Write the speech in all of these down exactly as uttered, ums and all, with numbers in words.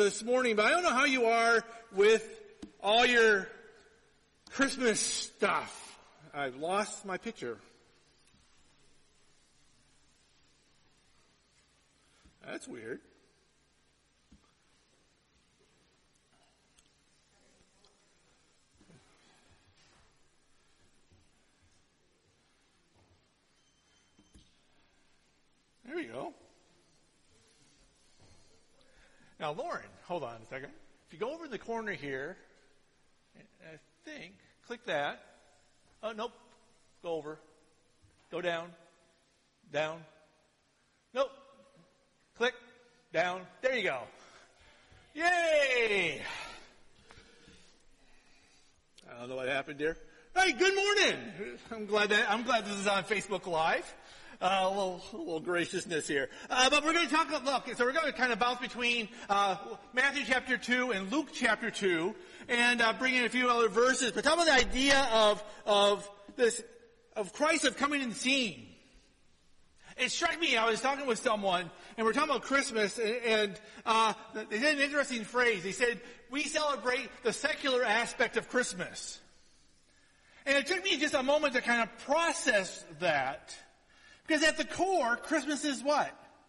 this morning, but I don't know how you are with all your Christmas stuff. I've lost my picture. That's weird. There we go. Now, Lauren, hold on a second. If you go over in the corner here, I think, click that. Oh, nope. Go over. Go down. Down. Nope. Click. Down. There you go. Yay! I don't know what happened there. Hey, good morning. I'm glad that I'm glad this is on Facebook Live. Uh, a little, a little graciousness here. Uh, but we're going to talk, look, so we're going to kind of bounce between, uh, Matthew chapter two and Luke chapter two, and, uh, bring in a few other verses. But talk about the idea of, of this, of Christ of coming and seeing. It struck me, I was talking with someone, and we're talking about Christmas, and, and uh, they did an interesting phrase. They said, we celebrate the secular aspect of Christmas. And it took me just a moment to kind of process that. Because at the core, Christmas is what?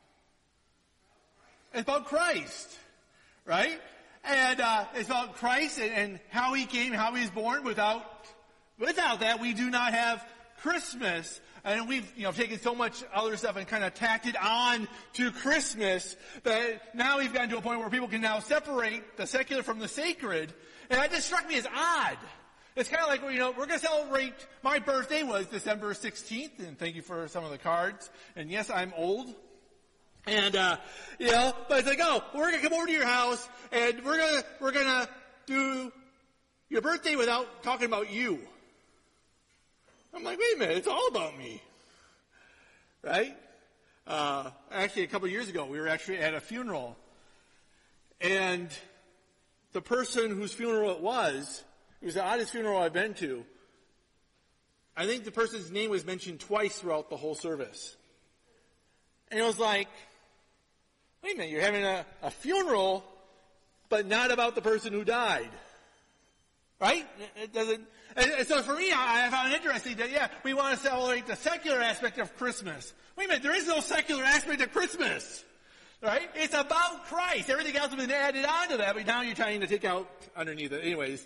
It's about Christ, right? And uh, it's about Christ and, and how He came, how He was born. Without, without that, we do not have Christmas. And we've, you know, taken so much other stuff and kind of tacked it on to Christmas that now we've gotten to a point where people can now separate the secular from the sacred. And that just struck me as odd. It's kind of like, you know, we're going to celebrate, my birthday was December sixteenth, and thank you for some of the cards. And yes, I'm old. And, uh, you know, but it's like, oh, we're going to come over to your house, and we're going to, we're going to do your birthday without talking about you. I'm like, wait a minute, it's all about me. Right? Uh, actually, a couple of years ago, we were actually at a funeral. And the person whose funeral it was, it was the oddest funeral I've been to. I think the person's name was mentioned twice throughout the whole service. And it was like, wait a minute, you're having a, a funeral, but not about the person who died. Right? It doesn't, and, and so for me, I, I found it interesting that, yeah, we want to celebrate the secular aspect of Christmas. Wait a minute, there is no secular aspect of Christmas. Right? It's about Christ. Everything else has been added on to that, but now you're trying to take out underneath it. Anyways.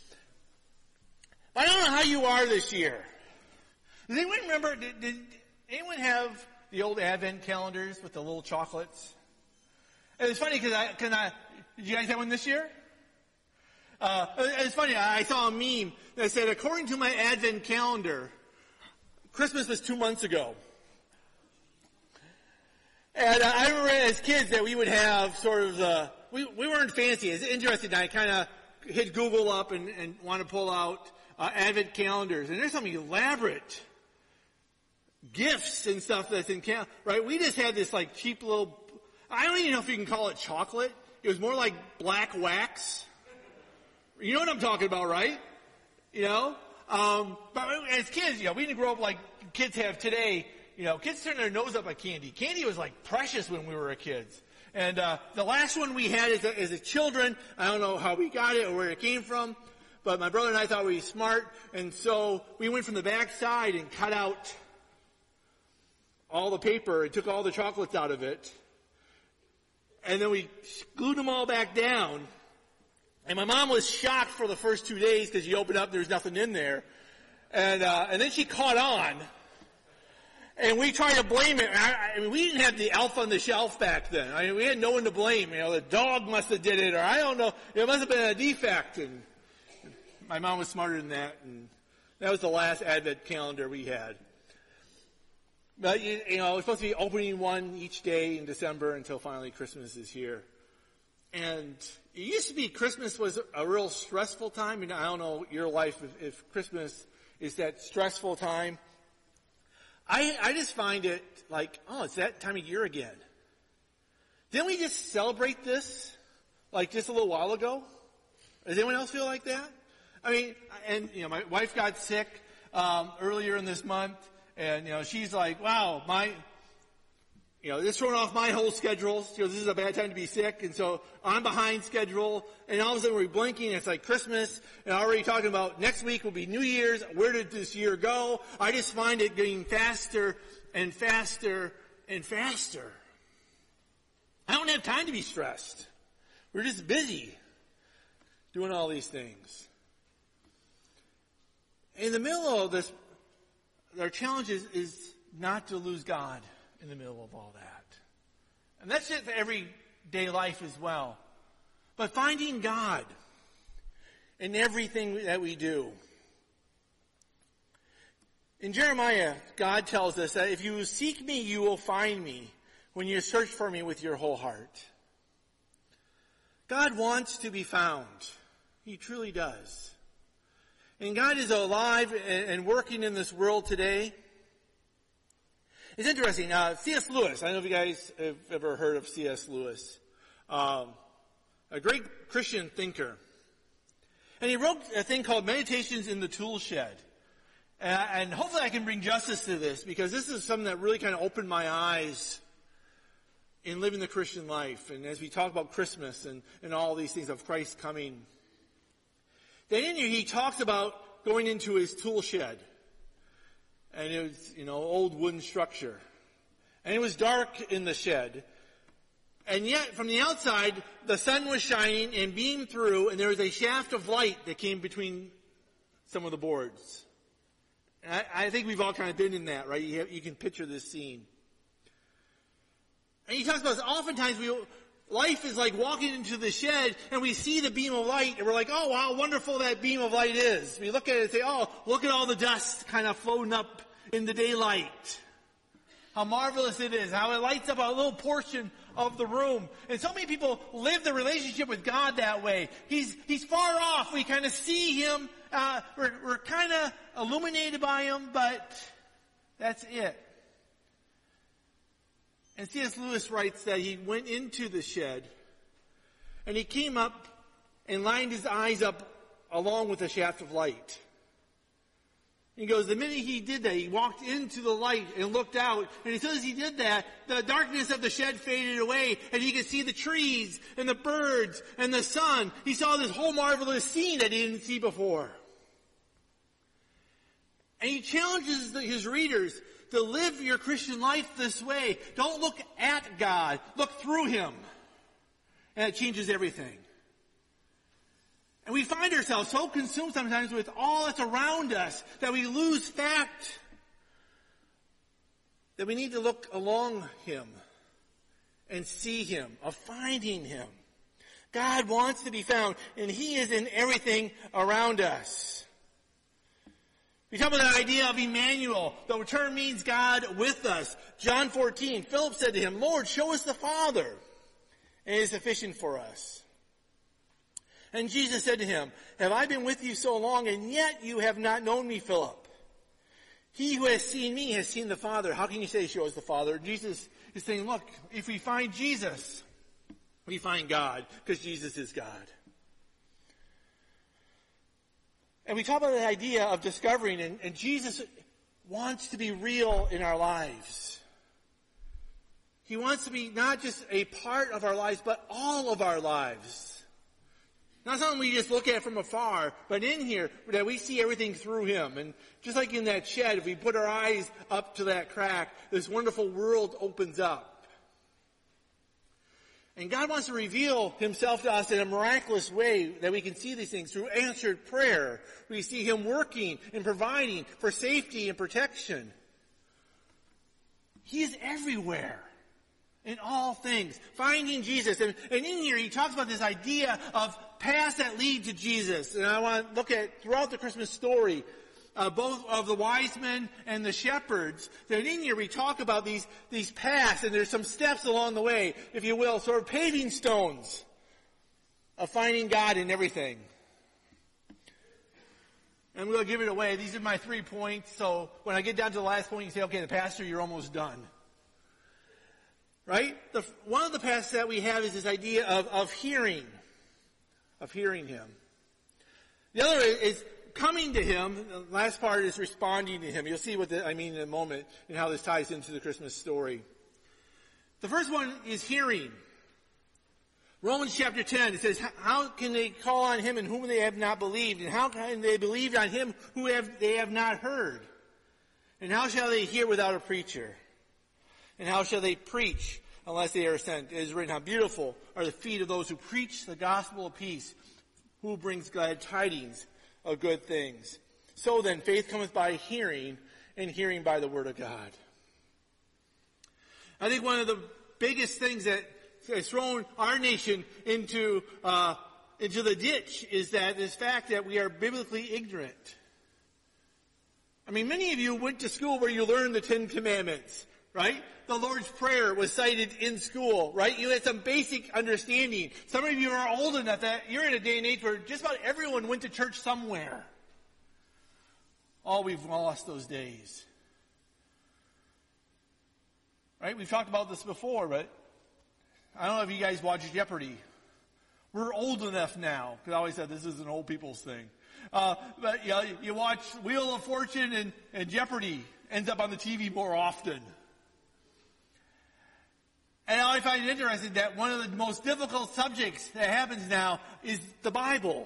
I don't know how you are this year. Does anyone remember, did, did anyone have the old Advent calendars with the little chocolates? And it's funny because I, cause I, did you guys have one this year? Uh, it's funny, I saw a meme that said, according to my Advent calendar, Christmas was two months ago. And uh, I remember as kids that we would have sort of, uh, we, we weren't fancy. It's interesting, I kind of hit Google up and, and want to pull out Uh, Advent calendars, and there's some elaborate gifts and stuff that's in cal- right? We just had this like cheap little, I don't even know if you can call it chocolate. It was more like black wax. You know what I'm talking about, right? You know? Um, but as kids, you know, we didn't grow up like kids have today. You know, kids turn their nose up at candy. Candy was like precious when we were kids. And, uh, the last one we had as a, as a children, I don't know how we got it or where it came from, but my brother and I thought we were smart, and so we went from the back side and cut out all the paper and took all the chocolates out of it. And then we glued them all back down. And my mom was shocked for the first two days because you opened up, there's nothing in there. And, uh, and then she caught on. And we tried to blame it. I, I mean, we didn't have the elf on the shelf back then. I mean, we had no one to blame. You know, the dog must have did it, or I don't know. It must have been a defect. And my mom was smarter than that, and that was the last Advent calendar we had. But, you, you know, we're supposed to be opening one each day in December until finally Christmas is here. And it used to be Christmas was a real stressful time. And I don't know your life if, if Christmas is that stressful time. I, I just find it like, oh, it's that time of year again. Didn't we just celebrate this like just a little while ago? Does anyone else feel like that? I mean, and, you know, my wife got sick, um, earlier in this month, and, you know, she's like, wow, my, You know, this throwing off my whole schedule. You know, this is a bad time to be sick, and so I'm behind schedule. And all of a sudden we're blinking. It's like Christmas, and already talking about next week will be New Year's. Where did this year go? I just find it getting faster and faster and faster. I don't have time to be stressed. We're just busy doing all these things. In the middle of this, our challenge is, is not to lose God in the middle of all that. And that's just everyday life as well. But finding God in everything that we do. In Jeremiah, God tells us that if you seek me, you will find me when you search for me with your whole heart. God wants to be found. He truly does. And God is alive and working in this world today. It's interesting. Uh, C S Lewis. I don't know if you guys have ever heard of C S Lewis. Um, a great Christian thinker. And he wrote a thing called Meditations in the Tool Shed. Uh, and hopefully I can bring justice to this, because this is something that really kind of opened my eyes in living the Christian life. And as we talk about Christmas and, and all these things of Christ coming. Then in here he talks about going into his tool shed. And it was, you know, old wooden structure. And it was dark in the shed. And yet, from the outside, the sun was shining and beamed through, and there was a shaft of light that came between some of the boards. And I, I think we've all kind of been in that, right? You, have, you can picture this scene. And he talks about this. Oftentimes, we, life is like walking into the shed, and we see the beam of light, and we're like, oh, how wonderful that beam of light is. We look at it and say, oh, look at all the dust kind of floating up in the daylight. How marvelous it is, how it lights up a little portion of the room. And so many people live the relationship with God that way. He's, he's far off. We kind of see him. Uh, we're, we're kind of illuminated by him, but that's it. And C S Lewis writes that he went into the shed and he came up and lined his eyes up along with a shaft of light. He goes, the minute he did that, he walked into the light and looked out. And as soon as he did that, the darkness of the shed faded away. And he could see the trees and the birds and the sun. He saw this whole marvelous scene that he didn't see before. And he challenges his readers to live your Christian life this way. Don't look at God. Look through him. And it changes everything. And we find ourselves so consumed sometimes with all that's around us that we lose fact that we need to look along him and see him, of finding him. God wants to be found, and he is in everything around us. We talk about the idea of Emmanuel. The term means God with us. John fourteen, Philip said to him, Lord, show us the Father, and it is sufficient for us. And Jesus said to him, have I been with you so long, and yet you have not known me, Philip? He who has seen me has seen the Father. How can you say, show us the Father? Jesus is saying, look, if we find Jesus, we find God, because Jesus is God. And we talk about the idea of discovering, and, and Jesus wants to be real in our lives. He wants to be not just a part of our lives, but all of our lives. Not something we just look at from afar, but in here, that we see everything through him. And just like in that shed, if we put our eyes up to that crack, this wonderful world opens up. And God wants to reveal himself to us in a miraculous way that we can see these things through answered prayer. We see him working and providing for safety and protection. He is everywhere. In all things. Finding Jesus. And, and in here he talks about this idea of paths that lead to Jesus. And I want to look at throughout the Christmas story, uh, both of the wise men and the shepherds. That in here we talk about these, these paths, and there's some steps along the way, if you will, sort of paving stones of finding God in everything. And I'm going to give it away. These are my three points. So when I get down to the last point, you say, okay, the pastor, you're almost done. Right? The, one of the paths that we have is this idea of, of hearing. Of hearing him. The other is, is coming to him. The last part is responding to him. You'll see what the, I mean in a moment and how this ties into the Christmas story. The first one is hearing. Romans chapter ten, it says, how can they call on him in whom they have not believed? And how can they believe on him who have they have not heard? And how shall they hear without a preacher? And how shall they preach unless they are sent? It is written, how beautiful are the feet of those who preach the gospel of peace, who brings glad tidings of good things. So then, faith cometh by hearing, and hearing by the word of God. I think one of the biggest things that has thrown our nation into uh, into the ditch is that this fact that we are biblically ignorant. I mean, many of you went to school where you learned the Ten Commandments, right? The Lord's Prayer was cited in school, right? You had some basic understanding. Some of you are old enough that you're in a day and age where just about everyone went to church somewhere. Oh, we've lost those days. Right? We've talked about this before, but I don't know if you guys watch Jeopardy. We're old enough now, because I always said this is an old people's thing. Uh, but you know, you watch Wheel of Fortune and, and Jeopardy ends up on the T V more often. And I find it interesting that one of the most difficult subjects that happens now is the Bible.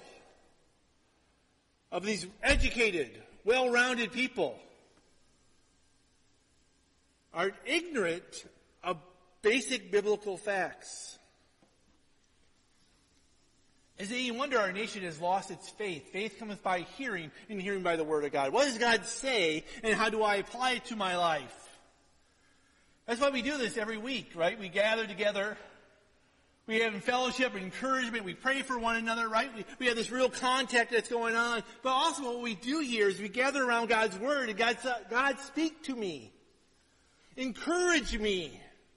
Of these educated, well-rounded people are ignorant of basic biblical facts. As you wonder, our nation has lost its faith. Faith cometh by hearing, and hearing by the word of God. What does God say, and how do I apply it to my life? That's why we do this every week, right? We gather together. We have fellowship, encouragement. We pray for one another, right? We, we have this real contact that's going on. But also what we do here is we gather around God's word, and God, God speak to me. Encourage me.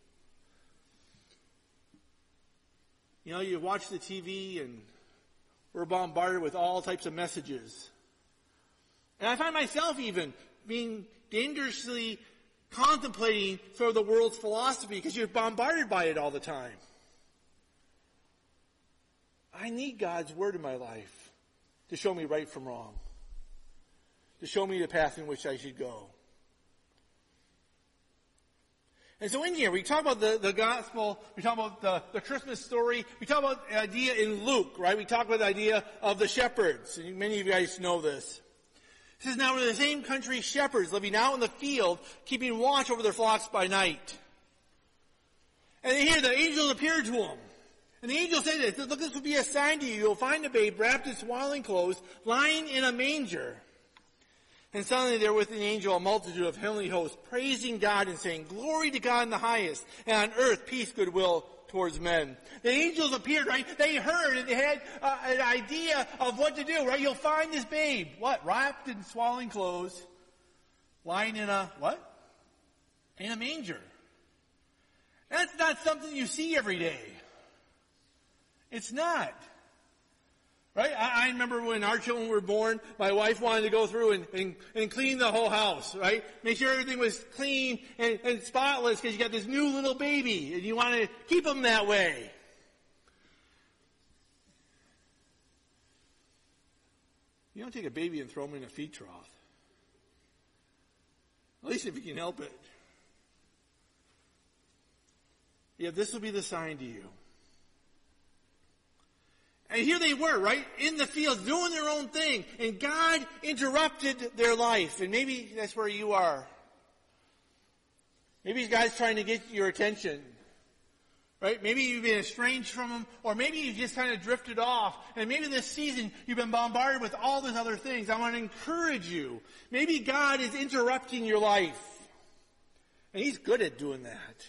You know, you watch the T V and we're bombarded with all types of messages. And I find myself even being dangerously contemplating sort of the world's philosophy because you're bombarded by it all the time. I need God's word in my life to show me right from wrong, to show me the path in which I should go. And so in here, we talk about the, the gospel, we talk about the, the Christmas story, we talk about the idea in Luke, right? We talk about the idea of the shepherds. And many of you guys know this. It says, now we're the same country shepherds living out in the field, keeping watch over their flocks by night. And here the angel appeared to them. And the angel said this, look, this will be a sign to you. You'll find a babe wrapped in swaddling clothes, lying in a manger. And suddenly there with an angel a multitude of heavenly hosts, praising God and saying, glory to God in the highest, and on earth peace, goodwill towards men. The angels appeared, right? They heard and they had uh, an idea of what to do, right? You'll find this babe, what? Wrapped in swaddling clothes, lying in a, what? In a manger. That's not something you see every day. It's not. Right? I, I remember when our children were born, my wife wanted to go through and, and, and clean the whole house, right? Make sure everything was clean and, and spotless because you got this new little baby and you want to keep them that way. You don't take a baby and throw him in a feed trough. At least if you can help it. Yeah, this will be the sign to you. And here they were, right, in the fields, doing their own thing. And God interrupted their life. And maybe that's where you are. Maybe God's trying to get your attention. Right? Maybe you've been estranged from Him. Or maybe you just kind of drifted off. And maybe this season you've been bombarded with all these other things. I want to encourage you. Maybe God is interrupting your life. And He's good at doing that.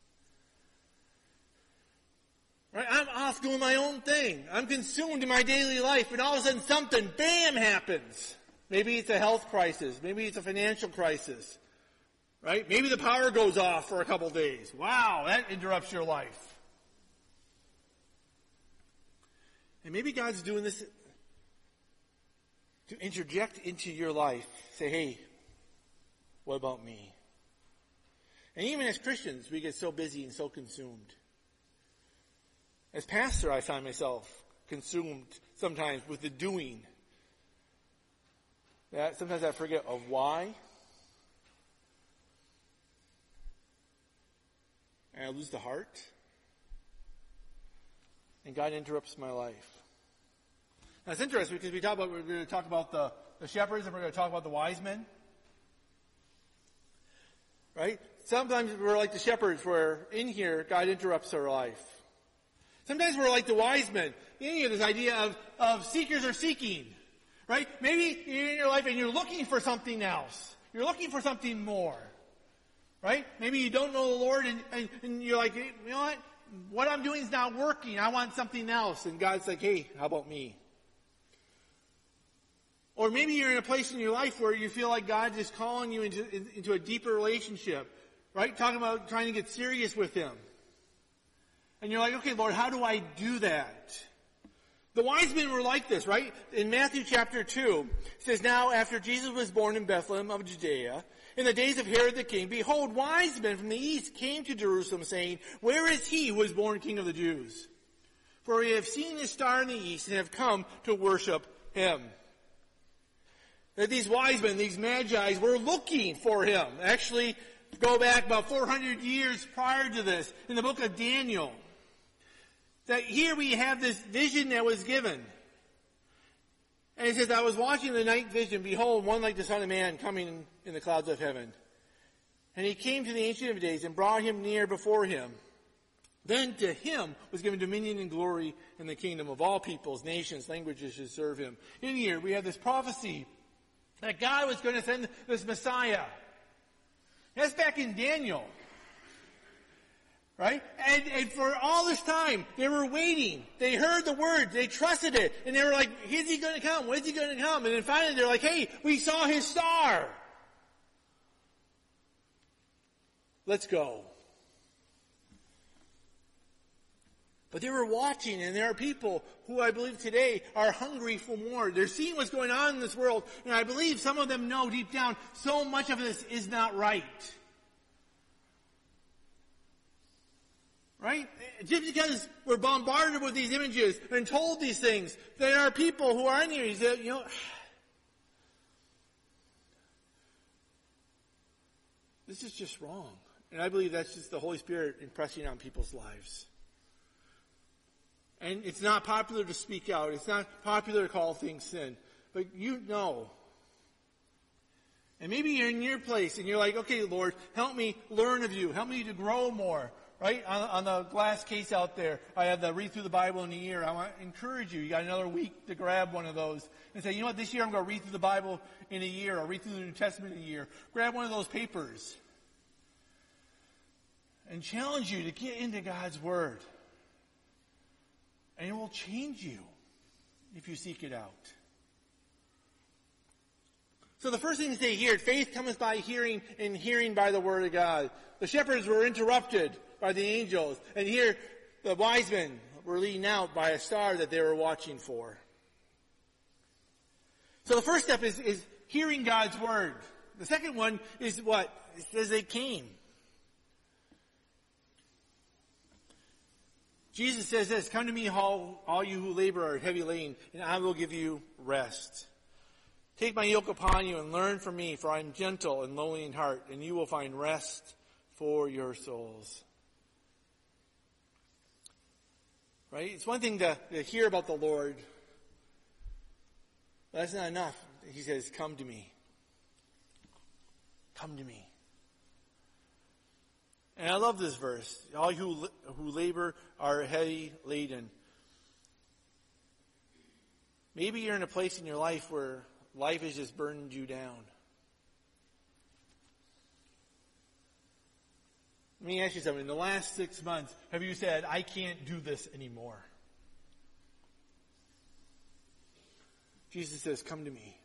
Right? I'm off doing my own thing. I'm consumed in my daily life, and all of a sudden something, bam, happens. Maybe it's a health crisis. Maybe it's a financial crisis. Right? Maybe the power goes off for a couple days. Wow, that interrupts your life. And maybe God's doing this to interject into your life. Say, hey, what about me? And even as Christians, we get so busy and so consumed. As pastor, I find myself consumed sometimes with the doing. That sometimes I forget of why. and I lose the heart, and God interrupts my life. Now it's interesting because we talk about, we're going to talk about the, the shepherds and we're going to talk about the wise men. Right? Sometimes we're like the shepherds where in here God interrupts our life. Sometimes we're like the wise men. In here, this idea of, of seekers are seeking. Right? Maybe you're in your life and you're looking for something else. You're looking for something more. Right? Maybe you don't know the Lord and, and, and you're like, you know what? What I'm doing is not working. I want something else. And God's like, hey, how about me? Or maybe you're in a place in your life where you feel like God is calling you into, into a deeper relationship. Right? Talking about trying to get serious with Him. And you're like, okay, Lord, how do I do that? The wise men were like this, right? In Matthew chapter two, it says, now after Jesus was born in Bethlehem of Judea, in the days of Herod the king, behold, wise men from the east came to Jerusalem, saying, where is he who was born King of the Jews? For we have seen his star in the east and have come to worship him. That these wise men, these magi, were looking for him. Actually, go back about four hundred years prior to this, in the book of Daniel. That here we have this vision that was given. And it says, I was watching the night vision, behold, one like the Son of Man coming in the clouds of heaven. And he came to the Ancient of Days and brought him near before him. Then to him was given dominion and glory in the kingdom of all peoples, nations, languages should serve him. In here we have this prophecy that God was going to send this Messiah. That's back in Daniel. Right? And, and for all this time, they were waiting. They heard the word. They trusted it. And they were like, is he going to come? When is he going to come? And then finally they're like, hey, we saw his star. Let's go. But they were watching, and there are people who I believe today are hungry for more. They're seeing what's going on in this world, and I believe some of them know deep down so much of this is not right. Right? Just because we're bombarded with these images and told these things, there are people who are in here, you know, this is just wrong. And I believe that's just the Holy Spirit impressing on people's lives. And it's not popular to speak out. It's not popular to call things sin. But you know. And maybe you're in your place and you're like, okay, Lord, help me learn of you. Help me to grow more. Right? On, on the glass case out there, I have the Read Through the Bible in a Year. I want to encourage you. You got another week to grab one of those and say, you know what, this year I'm going to read through the Bible in a year or read through the New Testament in a year. Grab one of those papers and challenge you to get into God's Word. And it will change you if you seek it out. So the first thing to say here, faith cometh by hearing, and hearing by the Word of God. The shepherds were interrupted by the angels. And here, the wise men were leading out by a star that they were watching for. So the first step is, is hearing God's Word. The second one is what? It says they came. Jesus says this, come to me all, all you who labor are heavy laden, and I will give you rest. Take my yoke upon you and learn from me, for I am gentle and lowly in heart, and you will find rest for your souls. Right? It's one thing to, to hear about the Lord, but that's not enough. He says, come to me. Come to me. And I love this verse. All who who labor are heavy laden. Maybe you're in a place in your life where life has just burdened you down. Let me ask you something. In the last six months, have you said, I can't do this anymore? Jesus says, come to me.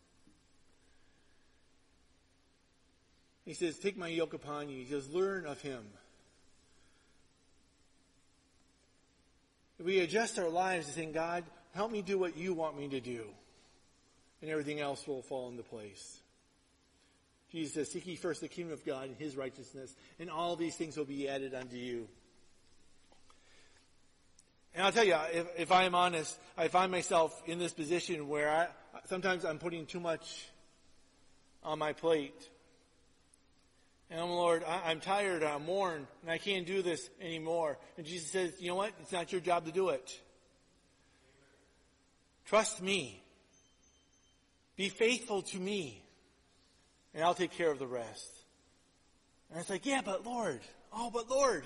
He says, take my yoke upon you. He says, learn of him. If we adjust our lives to saying, God, help me do what you want me to do, and everything else will fall into place. Jesus says, seek ye first the kingdom of God and his righteousness, and all these things will be added unto you. And I'll tell you, if, if I am honest, I find myself in this position where I, sometimes I'm putting too much on my plate. And I'm, Lord, I, I'm tired, I'm worn, and I can't do this anymore. And Jesus says, you know what? It's not your job to do it. Trust me. Be faithful to me. And I'll take care of the rest. And it's like, yeah, but Lord. Oh, but Lord.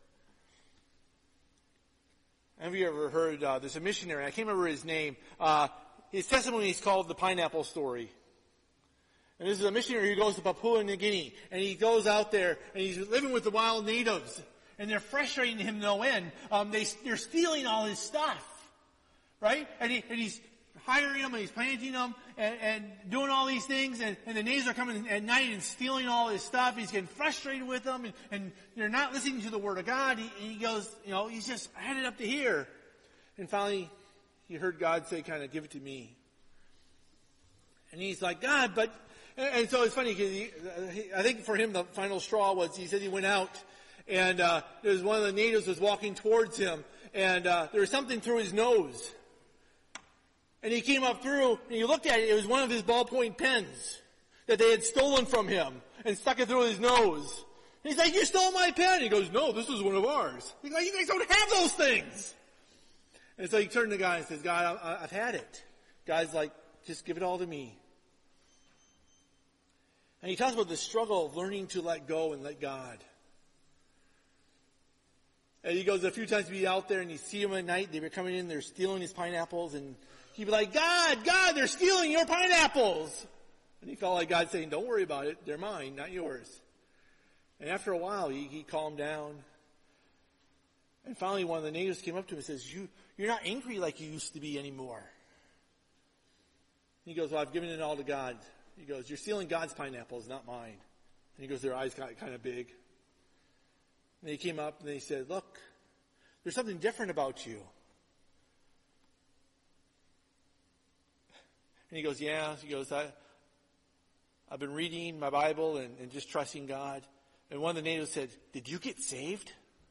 Have you ever heard, uh, there's a missionary, I can't remember his name. Uh, his testimony is called The Pineapple Story. And this is a missionary who goes to Papua New Guinea. And he goes out there and he's living with the wild natives. And they're frustrating him no end. Um, they, they're stealing all his stuff. Right? And, he, and he's hiring them and he's planting them and, and doing all these things. And, and the natives are coming at night and stealing all his stuff. He's getting frustrated with them. And, and they're not listening to the Word of God. He, he goes, you know, he's just headed up to here. And finally, he heard God say, kind of, give it to me. And he's like, God, but... And so it's funny because I think for him the final straw was he said he went out and uh, there was one of the natives was walking towards him and uh, there was something through his nose. And he came up through and he looked at it. It was one of his ballpoint pens that they had stolen from him and stuck it through his nose. And he's like, you stole my pen. He goes, no, this is one of ours. He's like, you guys don't have those things. And so he turned to God and says, God, I, I've had it. God's like, just give it all to me. And he talks about the struggle of learning to let go and let God. And he goes a few times to be out there and you see him at night. They were coming in, they're stealing his pineapples. And he'd be like, God, God, they're stealing your pineapples. And he felt like God saying, don't worry about it. They're mine, not yours. And after a while, he, he calmed down. And finally, one of the natives came up to him and says, you, you're not angry like you used to be anymore. And he goes, well, I've given it all to God. He goes, you're stealing God's pineapples, not mine. And he goes, their eyes got kind of big. And he came up and he said, look, there's something different about you. And he goes, yeah. He goes, I, I've been reading my Bible and, and just trusting God. And one of the natives said, did you get saved?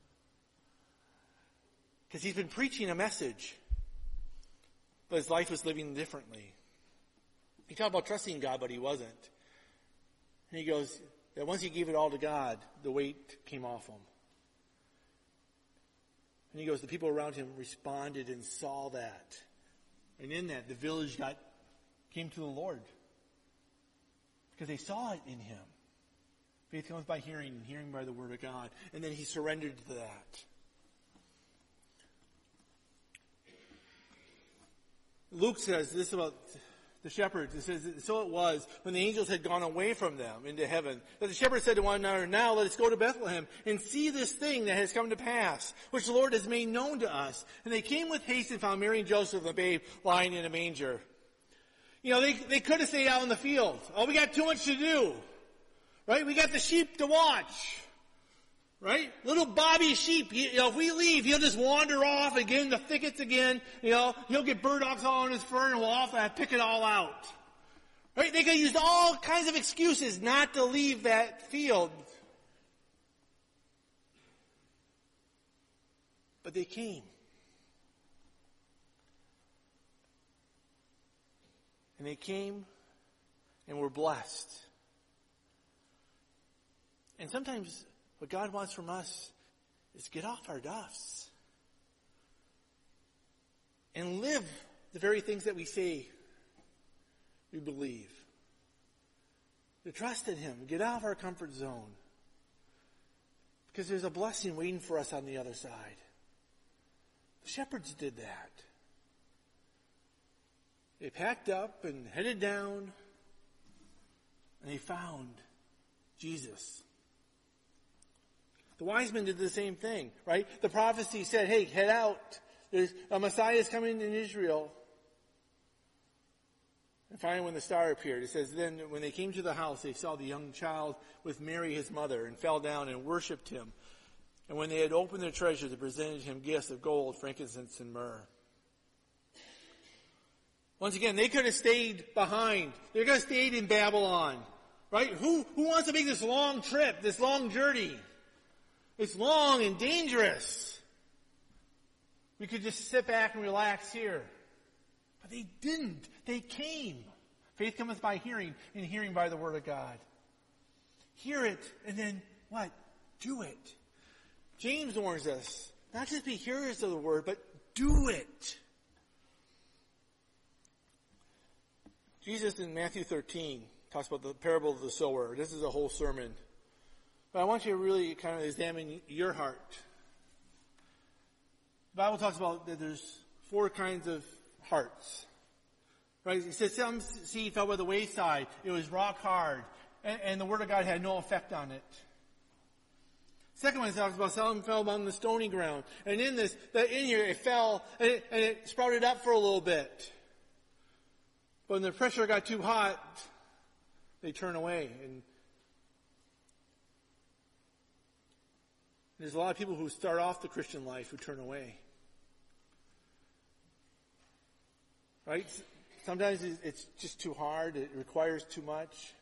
Because he's been preaching a message, but his life was living differently. He talked about trusting God, but he wasn't. And he goes, that once he gave it all to God, the weight came off him. And he goes, the people around him responded and saw that. And in that, the village got came to the Lord. Because they saw it in him. Faith comes by hearing, and hearing by the word of God. And then he surrendered to that. Luke says this about the shepherds. It says, so it was when the angels had gone away from them into heaven, that the shepherds said to one another, now let us go to Bethlehem and see this thing that has come to pass, which the Lord has made known to us. And they came with haste and found Mary and Joseph, the babe, lying in a manger. You know, they, they could have stayed out in the field. Oh, we got too much to do. Right? We got the sheep to watch. Right? Little Bobby sheep, you know, if we leave, he'll just wander off and get in the thickets again. You know, he'll get burdocks all on his fur and we'll have to pick it all out. Right? They could use all kinds of excuses not to leave that field. But they came. And they came and were blessed. And sometimes what God wants from us is get off our duffs and live the very things that we say we believe. To trust in Him, get out of our comfort zone. Because there's a blessing waiting for us on the other side. The shepherds did that. They packed up and headed down, and they found Jesus. The wise men did the same thing, right? The prophecy said, hey, head out. There's a Messiah is coming in Israel. And finally, when the star appeared, it says, then when they came to the house, they saw the young child with Mary, his mother, and fell down and worshipped him. And when they had opened their treasures, they presented him gifts of gold, frankincense, and myrrh. Once again, they could have stayed behind. They could have stayed in Babylon, right? Who, who wants to make this long trip, this long journey? It's long and dangerous. We could just sit back and relax here. But they didn't. They came. Faith cometh by hearing, and hearing by the word of God. Hear it, and then what? Do it. James warns us, not just be hearers of the word, but do it. Jesus in Matthew thirteen talks about the parable of the sower. This is a whole sermon. But I want you to really kind of examine your heart. The Bible talks about that there's four kinds of hearts. Right? It says some seed fell by the wayside. It was rock hard. And, and the word of God had no effect on it. Second one talks about some fell among the stony ground. And in this, that in here, it fell and it, and it sprouted up for a little bit. But when the pressure got too hot, they turn away. And there's a lot of people who start off the Christian life who turn away. Right? Sometimes it's just too hard. It requires too much.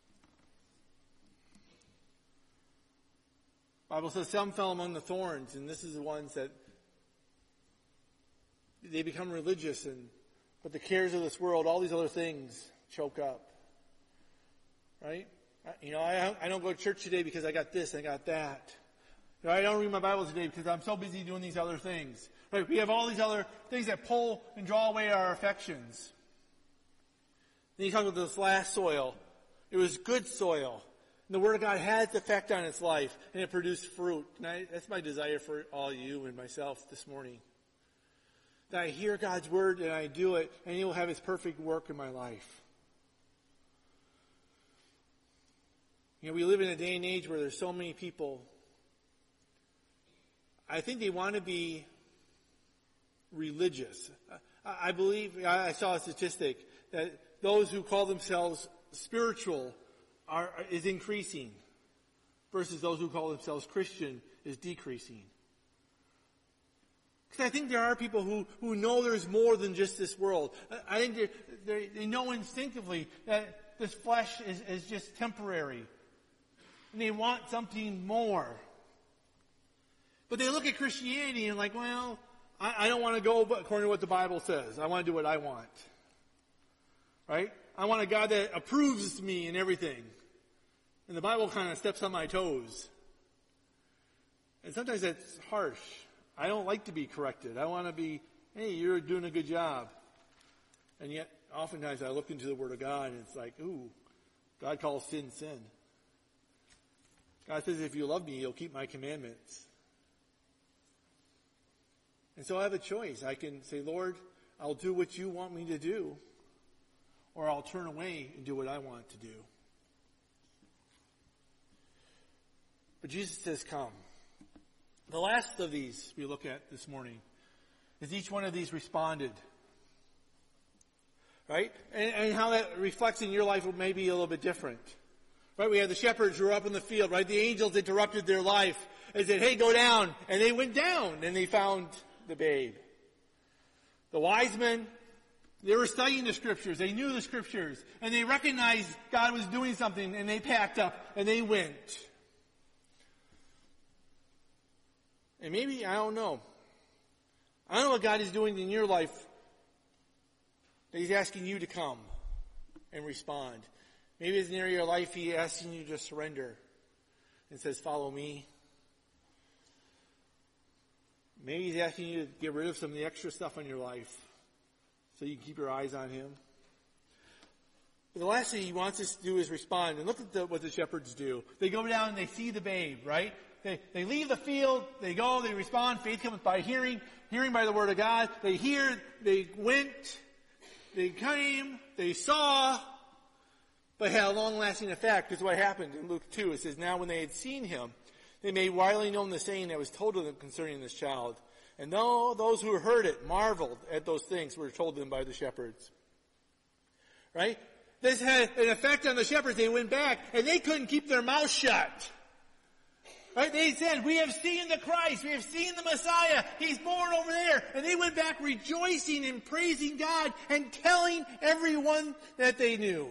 The Bible says some fell among the thorns, and this is the ones that they become religious, and but the cares of this world, all these other things, choke up. Right? You know, I, I don't go to church today because I got this and I got that. You know, I don't read my Bible today because I'm so busy doing these other things. Right? We have all these other things that pull and draw away our affections. Then you talk about this last soil. It was good soil. And the Word of God had its effect on its life, and it produced fruit. And I, that's my desire for all you and myself this morning. That I hear God's Word and I do it, and He will have His perfect work in my life. You know, we live in a day and age where there's so many people. I think they want to be religious. I, I believe, I saw a statistic that those who call themselves spiritual are, is increasing versus those who call themselves Christian is decreasing. Because I think there are people who, who know there's more than just this world. I think they're, they're, they know instinctively that this flesh is, is just temporary. And they want something more. But they look at Christianity and like, well, I, I don't want to go according to what the Bible says. I want to do what I want. Right? I want a God that approves me and everything. And the Bible kind of steps on my toes. And sometimes that's harsh. I don't like to be corrected. I want to be, hey, you're doing a good job. And yet, oftentimes I look into the Word of God and it's like, ooh, God calls sin, sin. God says, if you love me, you'll keep my commandments. And so I have a choice. I can say, Lord, I'll do what you want me to do. Or I'll turn away and do what I want to do. But Jesus says, come. The last of these we look at this morning is each one of these responded. Right? And, and how that reflects in your life may be a little bit different. Right? We had the shepherds who were up in the field, right? The angels interrupted their life and said, hey, go down. And they went down and they found the babe. The wise men, they were studying the scriptures. They knew the scriptures. And they recognized God was doing something and they packed up and they went. And maybe, I don't know. I don't know what God is doing in your life that He's asking you to come and respond. Maybe it's an area of your life He's asking you to surrender and says, follow me. Maybe He's asking you to get rid of some of the extra stuff in your life so you can keep your eyes on Him. But the last thing He wants us to do is respond. And look at the, what the shepherds do. They go down and they see the babe, right? They, they leave the field, they go, they respond. Faith comes by hearing, hearing by the Word of God. They hear, they went, they came, they saw, but had a long-lasting effect. Because what happened in Luke two, it says, now when they had seen Him, they made widely known the saying that was told to them concerning this child. And though those who heard it marveled at those things were told them by the shepherds. Right? This had an effect on the shepherds. They went back and they couldn't keep their mouth shut. Right? They said, we have seen the Christ. We have seen the Messiah. He's born over there. And they went back rejoicing and praising God and telling everyone that they knew.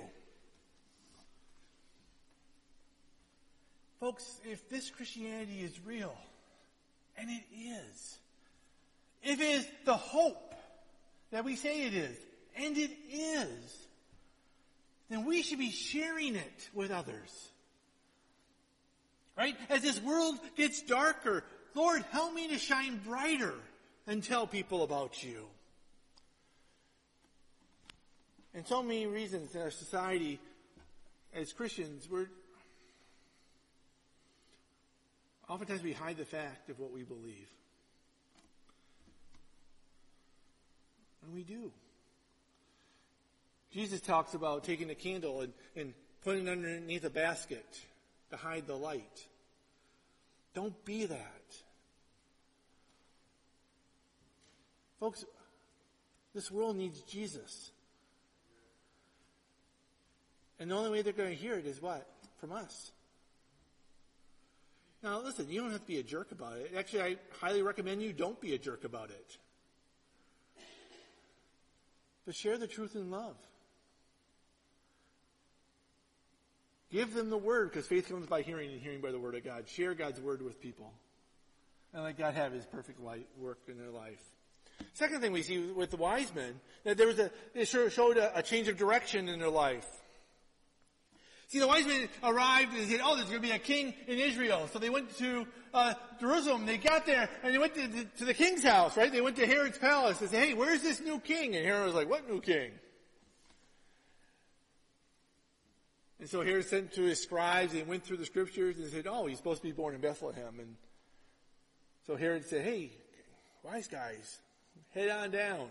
Folks, if this Christianity is real, and it is, if it is the hope that we say it is, and it is, then we should be sharing it with others. Right? As this world gets darker, Lord, help me to shine brighter and tell people about you. And so many reasons in our society, as Christians, we're oftentimes we hide the fact of what we believe. And we do. Jesus talks about taking a candle and, and putting it underneath a basket to hide the light. Don't be that. Folks, this world needs Jesus. And the only way they're going to hear it is what? From us. Now, listen, you don't have to be a jerk about it. Actually, I highly recommend you don't be a jerk about it. But share the truth in love. Give them the word, because faith comes by hearing and hearing by the word of God. Share God's word with people. And let God have his perfect light work in their life. Second thing we see with the wise men, that there was a, it showed a, a change of direction in their life. See, the wise men arrived and said, oh, there's going to be a king in Israel. So they went to uh, Jerusalem. They got there and they went to, to, to the king's house, right? They went to Herod's palace and said, hey, where's this new king? And Herod was like, what new king? And so Herod sent to his scribes and went through the scriptures and said, oh, he's supposed to be born in Bethlehem. And so Herod said, hey, wise guys, head on down.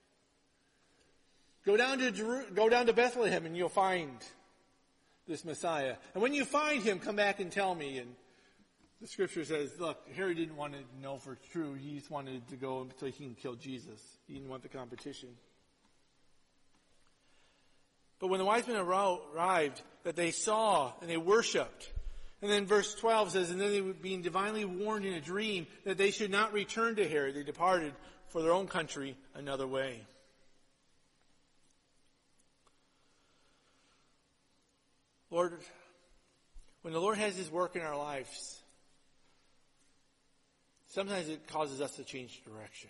Go down to Jeru- go down to Bethlehem and you'll find this Messiah. And when you find him, come back and tell me. And the scripture says, look, Herod didn't want to know for true. He just wanted to go so he can kill Jesus. He didn't want the competition. But when the wise men arrived, that they saw and they worshipped. And then verse twelve says, and then they were being divinely warned in a dream that they should not return to Herod. They departed for their own country another way. Lord, when the Lord has his work in our lives, sometimes it causes us to change direction.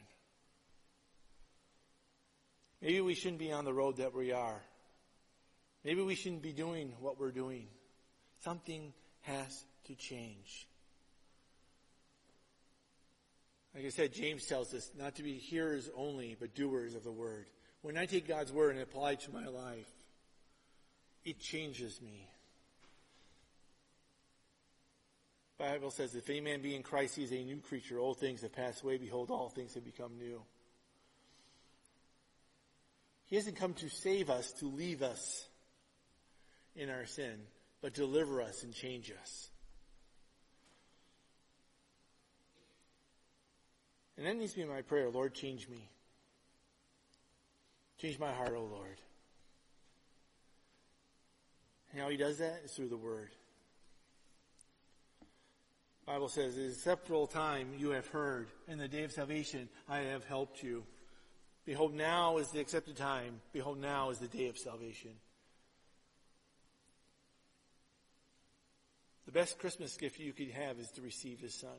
Maybe we shouldn't be on the road that we are. Maybe we shouldn't be doing what we're doing. Something has to change. Like I said, James tells us not to be hearers only, but doers of the word. When I take God's word and apply it to my life, it changes me. The Bible says, if any man be in Christ, he is a new creature. Old things have passed away. Behold, all things have become new. He hasn't come to save us, to leave us in our sin, but deliver us and change us. And that needs to be my prayer. Lord, change me. Change my heart, O Lord. And how he does that is through the word. The Bible says, in acceptable time you have heard, in the day of salvation I have helped you. Behold, now is the accepted time. Behold, now is the day of salvation. The best Christmas gift you could have is to receive his son.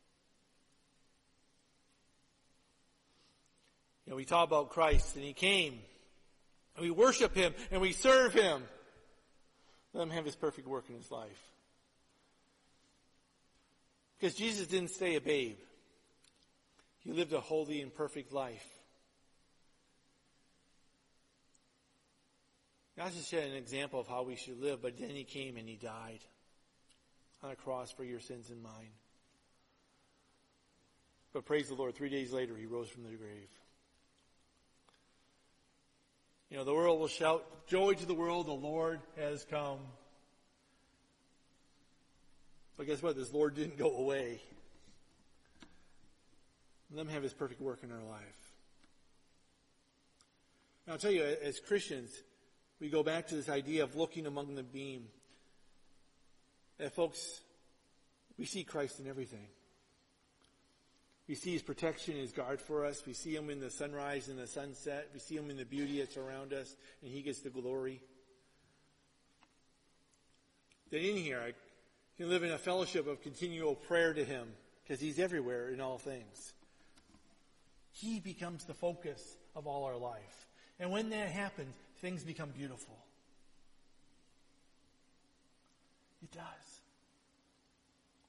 You know, we talk about Christ, and he came, and we worship him, and we serve him. Let him have his perfect work in his life. Because Jesus didn't stay a babe. He lived a holy and perfect life. Not just an example of how we should live, but then he came and he died on a cross for your sins and mine. But praise the Lord, three days later he rose from the grave. You know, the world will shout, joy to the world, the Lord has come. But guess what? This Lord didn't go away. Let him have his perfect work in our life. Now I'll tell you, as Christians, we go back to this idea of looking among the beam. That folks, we see Christ in everything. We see his protection, his guard for us. We see him in the sunrise and the sunset. We see him in the beauty that's around us, and he gets the glory. Then in here, I can live in a fellowship of continual prayer to him, because he's everywhere in all things. He becomes the focus of all our life. And when that happens, things become beautiful. It does.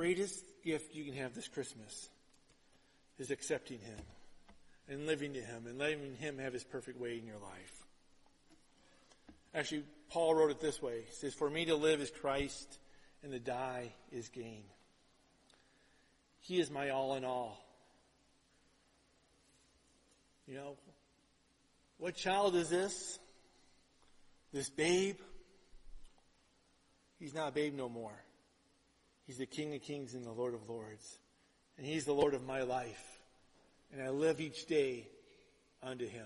greatest gift you can have this Christmas is accepting him and living to him and letting him have his perfect way in your life. Actually, Paul wrote it this way. He says, "For me to live is Christ, and to die is gain." He is my all in all. You know, what child is this? This babe? He's not a babe no more. He's the King of Kings and the Lord of Lords. And he's the Lord of my life. And I live each day unto him.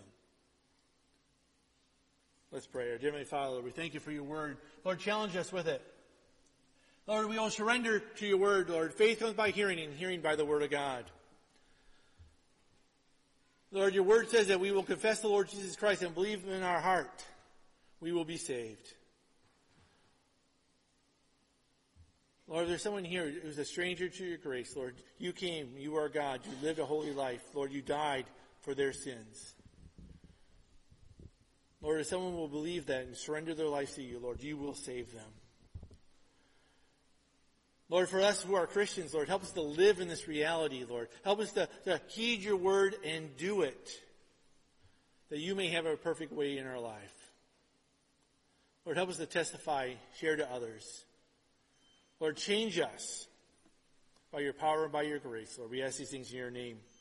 Let's pray. Our dear Heavenly Father, Lord, we thank you for your word. Lord, challenge us with it. Lord, we will surrender to your word, Lord. Faith comes by hearing, and hearing by the word of God. Lord, your word says that we will confess the Lord Jesus Christ and believe in our heart. We will be saved. Lord, if there's someone here who's a stranger to your grace, Lord, you came, you are God, you lived a holy life. Lord, you died for their sins. Lord, if someone will believe that and surrender their lives to you, Lord, you will save them. Lord, for us who are Christians, Lord, help us to live in this reality, Lord. Help us to, to heed your word and do it, that you may have a perfect way in our life. Lord, help us to testify, share to others. Lord, change us by your power and by your grace. Lord, we ask these things in your name.